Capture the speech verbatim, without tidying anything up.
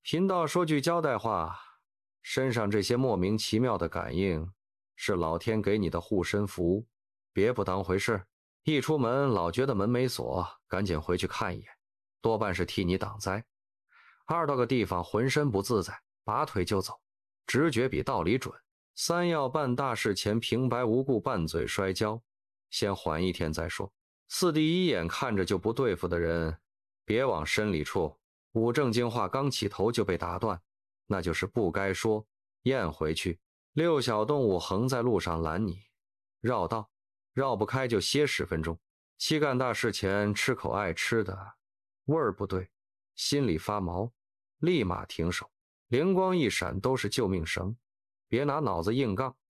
贫道说句交代话，身上这些莫名其妙的感应，是老天给你的护身符，别不当回事。一出门老觉得门没锁，赶紧回去看一眼，多半是替你挡灾。二到个地方浑身不自在，拔腿就走，直觉比道理准。三要办大事前平白无故拌嘴摔跤，先缓一天再说。四第一眼看着就不对付的人，别往深里处。五正经话刚起头就被打断，那就是不该说，咽回去。六小动物横在路上拦你，绕道，绕不开就歇十分钟。七干大事前吃口爱吃的，味儿不对，心里发毛，立马停手。灵光一闪都是救命绳，别拿脑子硬杠。